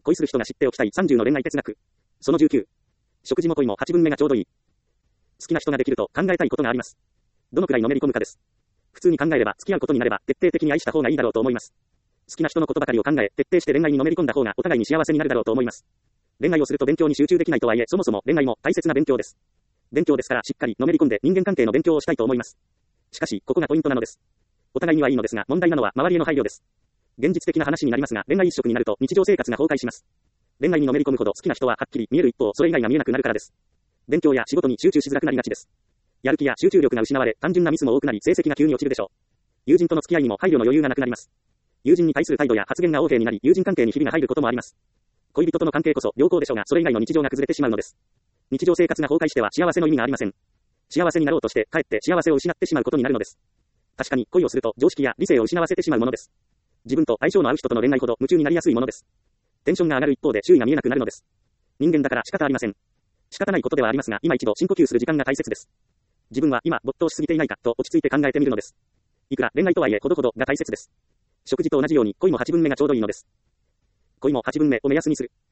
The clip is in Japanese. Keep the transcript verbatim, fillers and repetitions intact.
恋する人が知っておきたいさんじゅうの恋愛哲学。そのじゅうきゅう。食事も恋もはちぶんめがちょうどいい。好きな人ができると考えたいことがあります。どのくらいのめり込むかです。普通に考えれば付き合うことになれば徹底的に愛した方がいいだろうと思います。好きな人のことばかりを考え、徹底して恋愛にのめり込んだ方がお互いに幸せになるだろうと思います。恋愛をすると勉強に集中できないとはいえ、そもそも恋愛も大切な勉強です。勉強ですからしっかりのめり込んで人間関係の勉強をしたいと思います。しかし、ここがポイントなのです。お互いにはいいのですが、問題なのは周りへの配慮です。現実的な話になりますが、恋愛一色になると日常生活が崩壊します。恋愛にのめり込むほど好きな人ははっきり見える一方、それ以外が見えなくなるからです。勉強や仕事に集中しづらくなりがちです。やる気や集中力が失われ、単純なミスも多くなり、成績が急に落ちるでしょう。友人との付き合いにも配慮の余裕がなくなります。友人に対する態度や発言が横柄になり、友人関係にひびが入ることもあります。恋人との関係こそ良好でしょうが、それ以外の日常が崩れてしまうのです。日常生活が崩壊しては幸せの意味がありません。幸せになろうとして、かえって幸せを失ってしまうことになるのです。確かに恋をすると常識や理性を失わせてしまうものです。自分と相性の合う人との恋愛ほど夢中になりやすいものです。テンションが上がる一方で周囲が見えなくなるのです。人間だから仕方ありません。仕方ないことではありますが、今一度深呼吸する時間が大切です。自分は今没頭しすぎていないかと落ち着いて考えてみるのです。いくら恋愛とはいえほどほどが大切です。食事と同じように恋もはちぶんめがちょうどいいのです。恋もはちぶんめを目安にする。